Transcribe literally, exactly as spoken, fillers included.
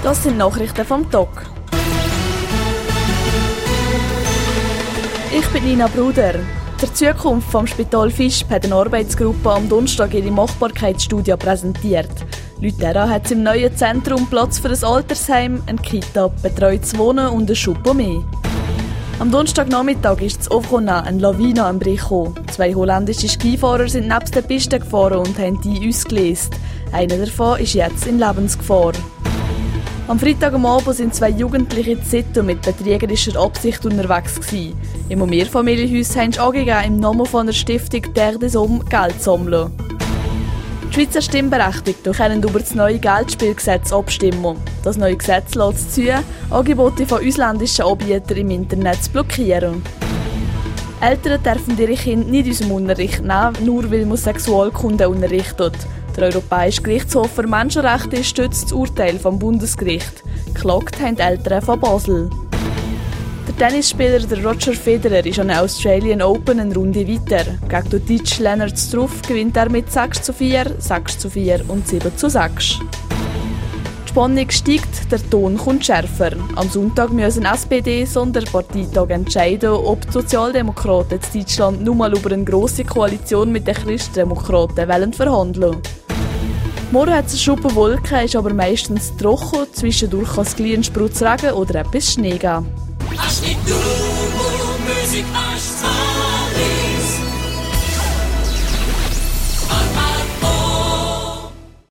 Das sind Nachrichten vom Tag. Ich bin Nina Bruder. Der Zukunft vom Spital Visp hat eine Arbeitsgruppe am Donnerstag ihre Machbarkeitsstudie präsentiert. Laut derer hat es im neuen Zentrum Platz für ein Altersheim, eine Kita, betreutes Wohnen und ein Schuppen mehr. Am Donnerstagnachmittag ist in Ovkona eine Lawine am Brich gekommen. Zwei holländische Skifahrer sind nebst der Piste gefahren und haben die ausgelöst. Einer davon ist jetzt in Lebensgefahr. Am Freitagabend sind zwei Jugendliche in Zito mit betrügerischer Absicht unterwegs gewesen. Im Mehrfamilienhaus haben sie angegeben, im Namen von einer Stiftung Terre des Hommes Geld zu sammeln. Die Schweizer Stimmberechtigten können über das neue Geldspielgesetz abstimmen. Das neue Gesetz lässt es zu, Angebote von ausländischen Anbietern im Internet zu blockieren. Eltern dürfen ihre Kinder nicht aus dem Unterricht nehmen, nur weil man Sexualkunde unterrichtet. Der Europäische Gerichtshof für Menschenrechte stützt das Urteil vom Bundesgericht. Geklagt haben die Eltern von Basel. Der Tennisspieler der Roger Federer ist an der Australian Open eine Runde weiter. Gegen den Deutschen Lennart Struff gewinnt er mit sechs zu vier, sechs zu vier und sieben zu sechs. Die Spannung steigt, der Ton kommt schärfer. Am Sonntag müssen S P D Sonderparteitag entscheiden, ob die Sozialdemokraten in Deutschland nur mal über eine grosse Koalition mit den Christdemokraten wollen verhandeln. Morgen hat es eine Schuppe Wolken, ist aber meistens trocken. Zwischendurch kann es kleinen Sprutzregen oder etwas Schnee geben. Als ik doe, moet muziek aanstaan.